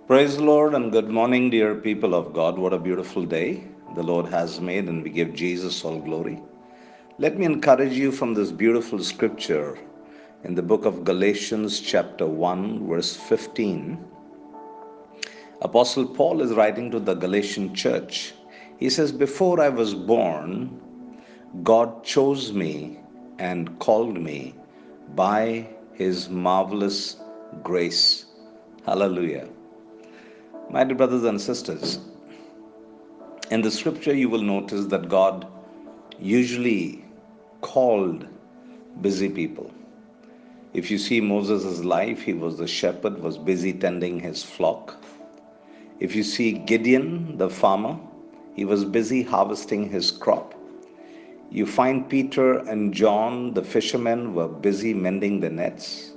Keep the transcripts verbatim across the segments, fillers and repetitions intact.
Praise the Lord and good morning, dear people of God. What a beautiful day the Lord has made, and we give Jesus all glory. Let me encourage you from this beautiful scripture in the book of Galatians, chapter one, verse fifteen. Apostle Paul is writing to the Galatian church. He says, Before I was born, God chose me and called me by his marvelous grace. Hallelujah. My dear brothers and sisters, in the scripture, you will notice that God usually called busy people. If you see Moses' life, he was the shepherd, was busy tending his flock. If you see Gideon, the farmer, he was busy harvesting his crop. You find Peter and John, the fishermen, were busy mending the nets.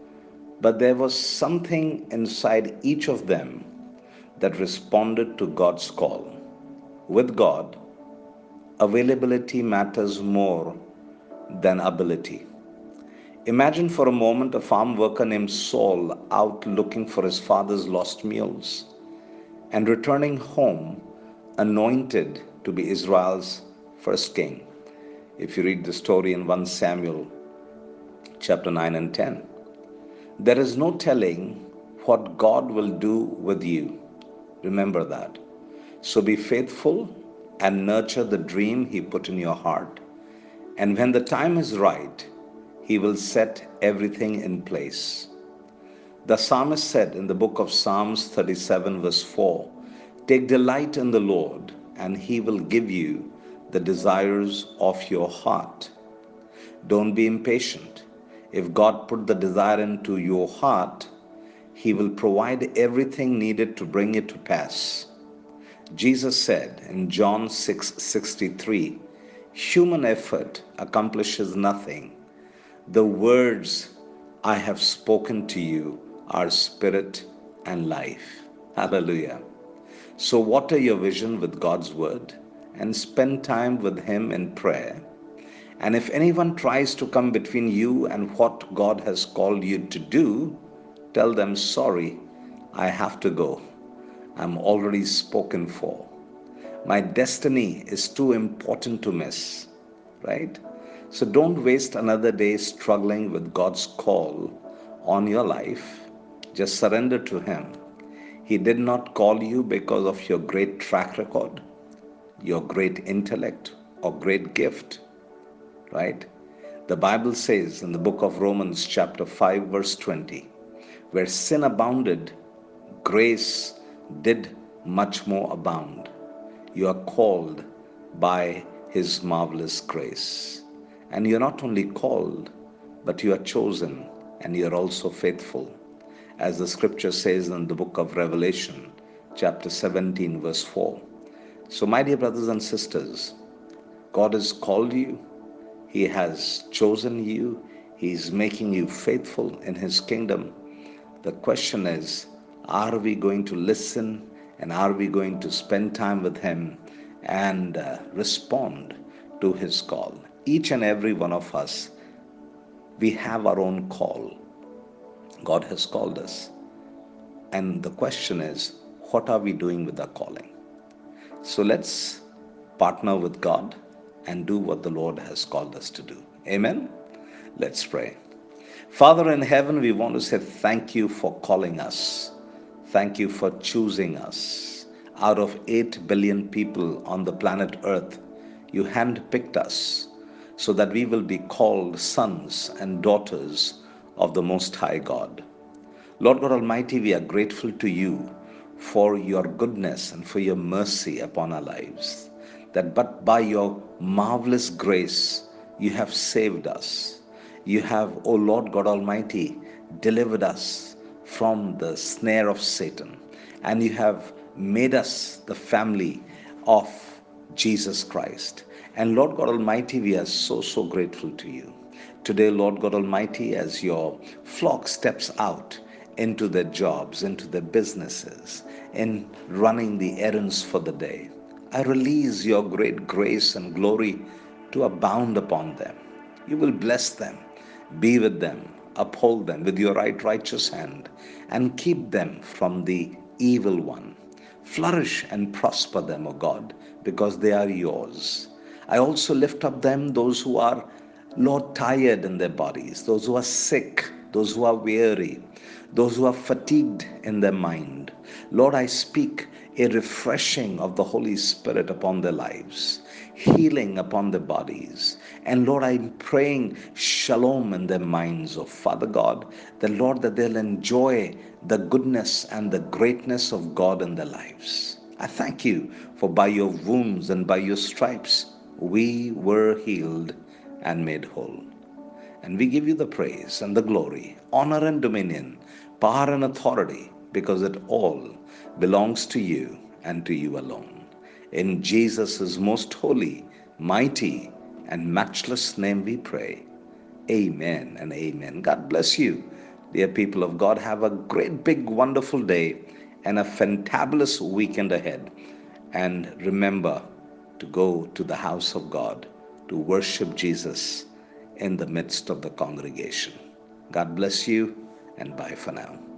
But there was something inside each of them that responded to God's call. With God, availability matters more than ability. Imagine for a moment a farm worker named Saul out looking for his father's lost mules and returning home anointed to be Israel's first king. If you read the story in First Samuel chapter nine and ten, there is no telling what God will do with you. Remember that. So be faithful and nurture the dream He put in your heart. And when the time is right, He will set everything in place. The psalmist said in the book of Psalms thirty-seven, verse four, Take delight in the Lord, and He will give you the desires of your heart. Don't be impatient. If God put the desire into your heart, He will provide everything needed to bring it to pass. Jesus said in John six sixty-three, Human effort accomplishes nothing. The words I have spoken to you are spirit and life. Hallelujah. So water your vision with God's word and spend time with Him in prayer. And if anyone tries to come between you and what God has called you to do, tell them, sorry, I have to go. I'm already spoken for. My destiny is too important to miss, right? So don't waste another day struggling with God's call on your life. Just surrender to Him. He did not call you because of your great track record, your great intellect, or great gift, right? The Bible says in the book of Romans, chapter five, verse twenty, where sin abounded, grace did much more abound. You are called by His marvelous grace. And you're not only called, but you are chosen, and you are also faithful. As the scripture says in the book of Revelation, chapter seventeen, verse four. So, my dear brothers and sisters, God has called you, He has chosen you, He is making you faithful in His kingdom. The question is, are we going to listen, and are we going to spend time with Him and uh, respond to His call? Each and every one of us, we have our own call. God has called us. And the question is, what are we doing with our calling? So let's partner with God and do what the Lord has called us to do. Amen? Let's pray. Father in heaven, we want to say thank you for calling us. Thank you for choosing us. Out of eight billion people on the planet Earth, you handpicked us so that we will be called sons and daughters of the Most High God. Lord God Almighty, we are grateful to you for your goodness and for your mercy upon our lives. That but by your marvelous grace, you have saved us. You have, O Lord God Almighty, delivered us from the snare of Satan. And you have made us the family of Jesus Christ. And Lord God Almighty, we are so, so grateful to you. Today, Lord God Almighty, as your flock steps out into their jobs, into their businesses, in running the errands for the day, I release your great grace and glory to abound upon them. You will bless them, be with them, uphold them with your right righteous hand, and keep them from the evil one. Flourish and prosper them, O God, because they are yours. I also lift up them, those who are, Lord, tired in their bodies, those who are sick, those who are weary, those who are fatigued in their mind. Lord, I speak a refreshing of the Holy Spirit upon their lives, healing upon their bodies. And Lord, I'm praying shalom in their minds, oh Father God, that Lord, that they'll enjoy the goodness and the greatness of God in their lives. I thank you for by your wounds and by your stripes we were healed and made whole. And we give you the praise and the glory, honor and dominion, power and authority, because it all belongs to you and to you alone. In Jesus' most holy, mighty, and matchless name we pray. Amen and amen. God bless you, dear people of God. Have a great, big, wonderful day and a fantabulous weekend ahead. And remember to go to the house of God to worship Jesus in the midst of the congregation. God bless you and bye for now.